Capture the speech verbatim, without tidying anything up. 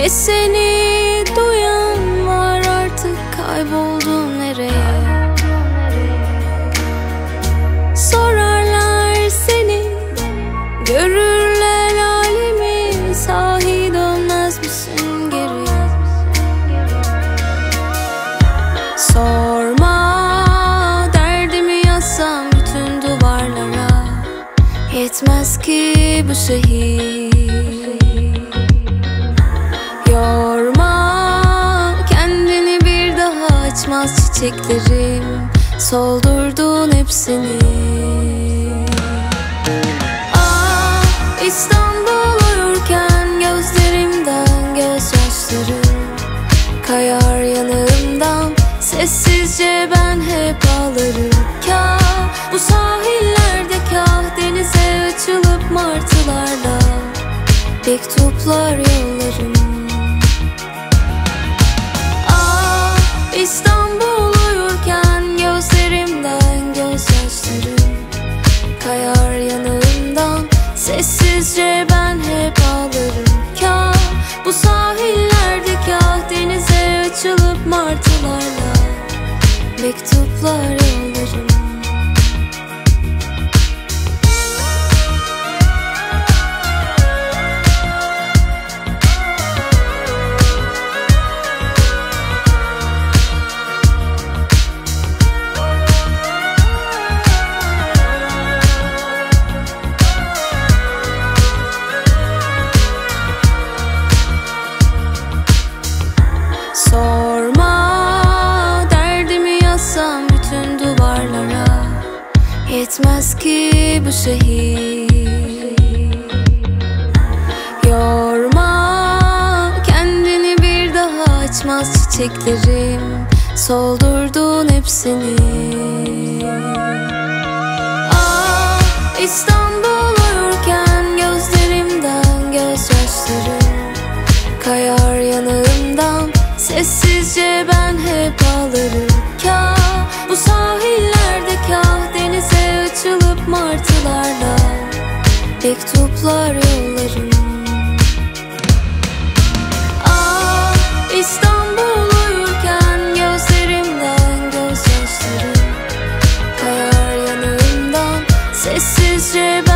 seni duyan var, artık kayboldun nereye? Sorarlar seni, görürler halimi, sahi dönmez misin geri? Sorma, derdimi yazsam bütün duvarlara, yetmez ki bu şehir. Yorma kendini, bir daha açmaz çiçeklerim, soldurdun hepsini. Ah, İstanbul uyurken gözlerimden gözyaşları kayar yanağımdan, sessizce ben hep ağlarım. Kah bu sahillerde, kah denize açılıp martılarla mektuplar yollarım. Ah, İstanbul uyurken gözlerimden gözyaşları kayar yanağımdan, sessizce ben hep ağlarım. Kah bu sahillerde, kah denize açılıp martılarla mektuplar yollarım. Sorma, derdimi yazsam bütün duvarlara, yetmez ki bu şehir. Yorma kendini, bir daha açmaz çiçeklerim, soldurdun hepsini. Ah, İstanbul uyurken gözlerimden gözyaşları kayar yanağımdan, sessizce ben hep ağlarım. Kah bu sahillerde, kah denize açılıp martılarla mektuplar yollarım. Ah, İstanbul uyurken gözlerimden gözyaşları kayar yanağımdan, sessizce